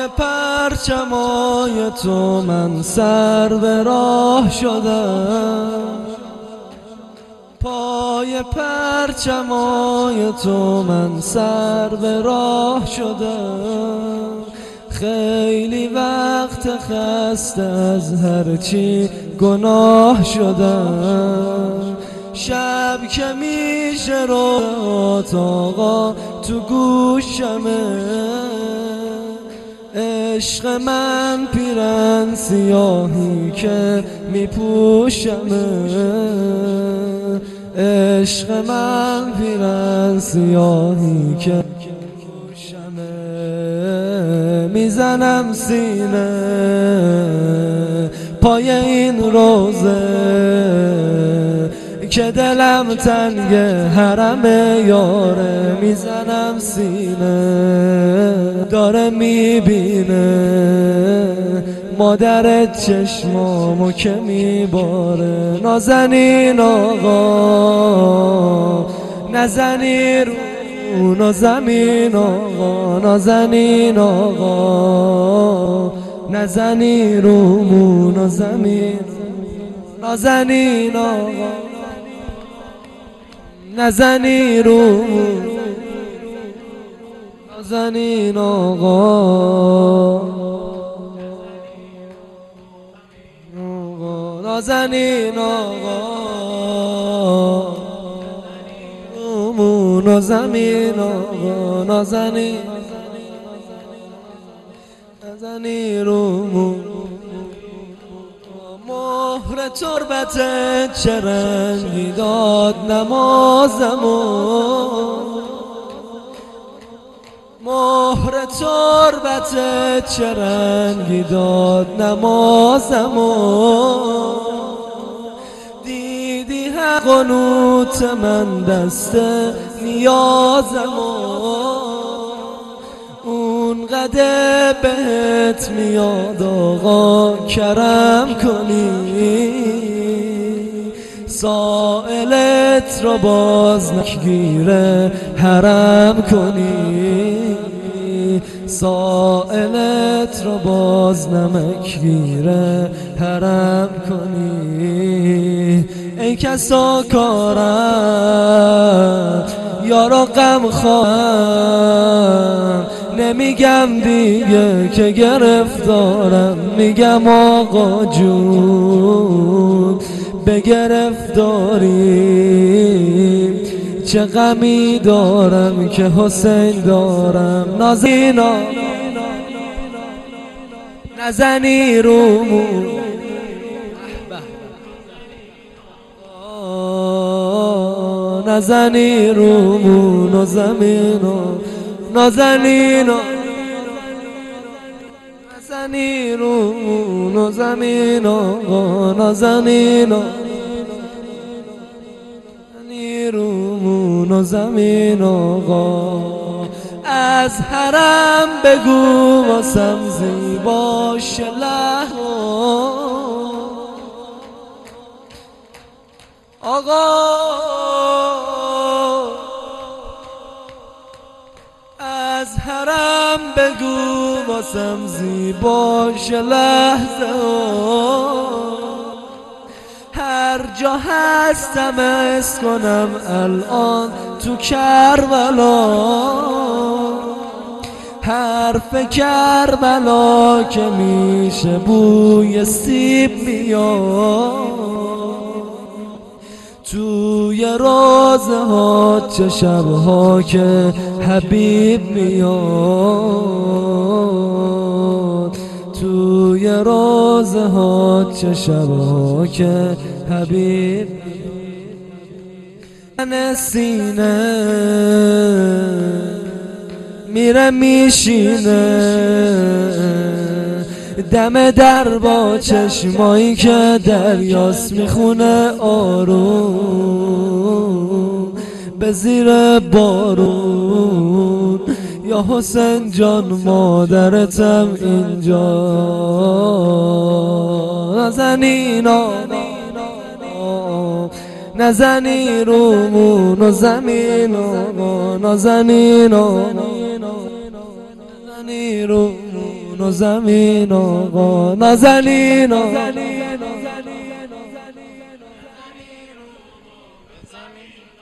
پرچمای تو من سر به راه شدم، پای پرچمای تو من سر به راه شدم. خیلی وقت خسته از هرچی گناه شدم. شب که میشه روات آقا تو گوشمه، عشق من پیرن سیاهی که میپوشمه، عشق من پیرن سیاهی که میپوشمه. میزنم سینه پای این روزه که دلم تنگ حرم یاره. میزنم سینه داره میبینه مادرت چشمامو که میباره. نازنین آقا نزنی رو زمین آقا، نازنین آقا نزنی رو زمین، نازنین آقا نزنی رو نازنین آقا، نازنین آقا نازنین آقا، نازنین نازنین رو مهر تربتت چه رنگی داد نمازمو، مهر تربتت چه رنگی داد نمازمو. دیدی حق قنوت من دست نیازمو، اونقدر بهت میاد آقا کرم کنی، سائلت رو باز نگیره حرم کنی، سائلت رو باز نمکگیره حرم کنی. ای کسا کارم یارو غم خواهم، نمیگم دیگه که گرفتارم، میگم آقا جون به گرفتاری چه غمی دارم که حسین دارم. نازینا نزنی رومون نزنی رومون و زمینو، نازنینا نزنی رومون و زمین آقا، نازنینا نزنی رومون و زمین آقا. از حرم بگو واسم زیباش لحظه آقا، از حرم بگو واسم زیباش لحظه. هر جا هستم حس کنم الان تو کربلا، حرف کربلا که میشه بوی سیب میاد. توی روزه ها چه شبها که حبیب میاد، توی روزه ها چه شبها که حبیب من سینه میره میشینه دم در با چشمایی که دریاست میخونه آروم به زیر بارون. یا حسین جان مادرتم اینجا، نازنینا نزنی رومون و زمین آقا، نازنینا نزنی رومون و زمین آقا نازنین آقا